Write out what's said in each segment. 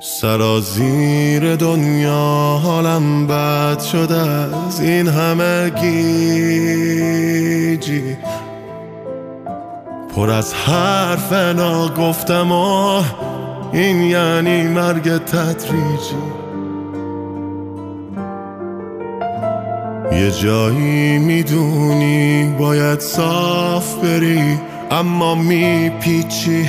سرازیر دنیا حالم بد شده از این همه گیجی، پر از حرف ناگفتم و این یعنی مرگ تدریجی. یه جایی میدونی باید صاف بری اما میپیچی،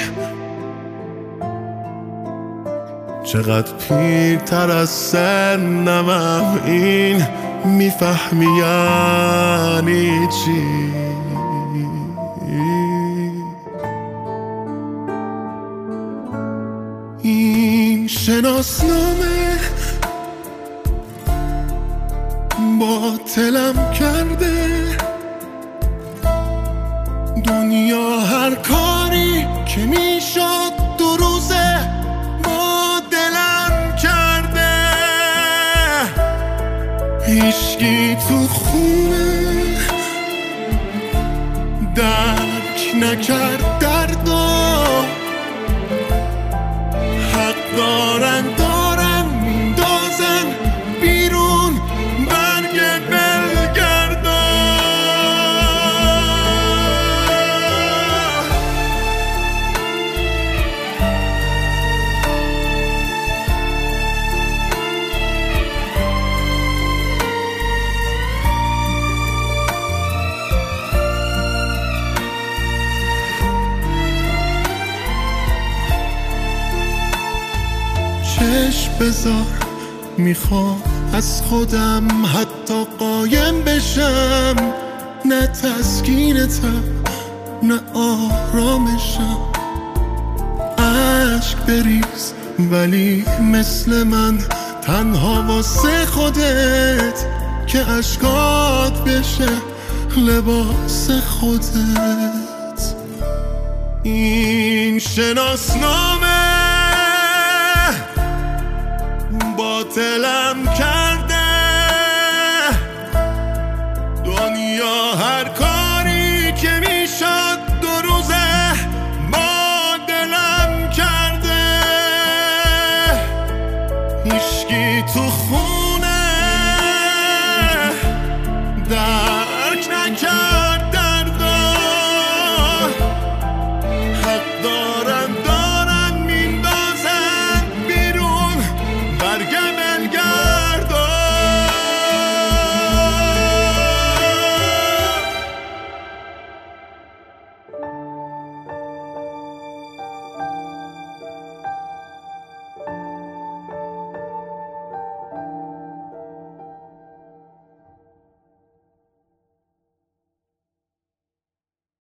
چقدر پیرتر از سنمم این میفهمی یعنی چی. این شناسنامه باطلم کرده، دنیا هر کاری که میشد دو روزه با دلم کرده. هیچکی تو خونه درک نکرد دردو، حق دارن میندازن بیرون برگ بلگردا. چشم بذار میخوام از خودم حتی قایم بشم، نه تسکینتم نه آرامشم. عشق بریز ولی مثل من تنها واسه خودت، که عشقات بشه لباس خودت. این شناسنامه باطلم کرد